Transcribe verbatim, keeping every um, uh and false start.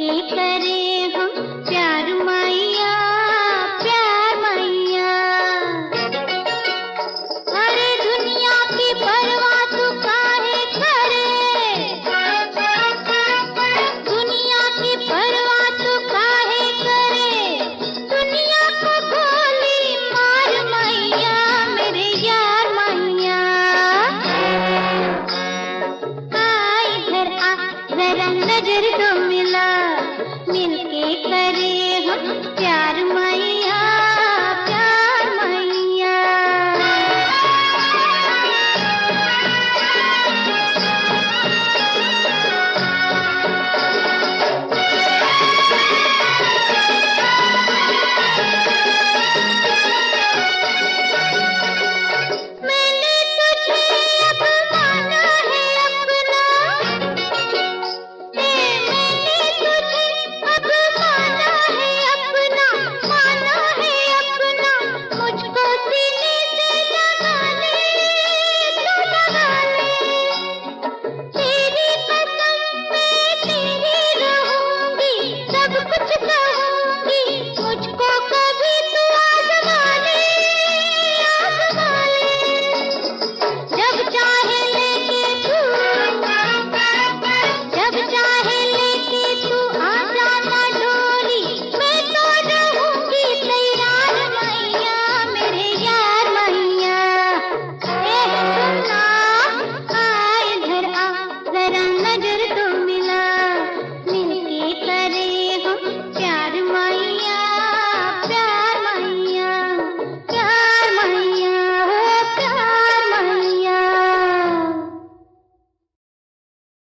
मिलके करे हम प्यार मैया, प्यार मैया। अरे दुनिया की परवाह तू काहे करे, दुनिया की परवाह तू काहे करे, दुनिया को गोली मार मैया, मेरे यार मैया। आ इधर आ जरा नजर तो मिला, मिलके करे हम प्यार मैया।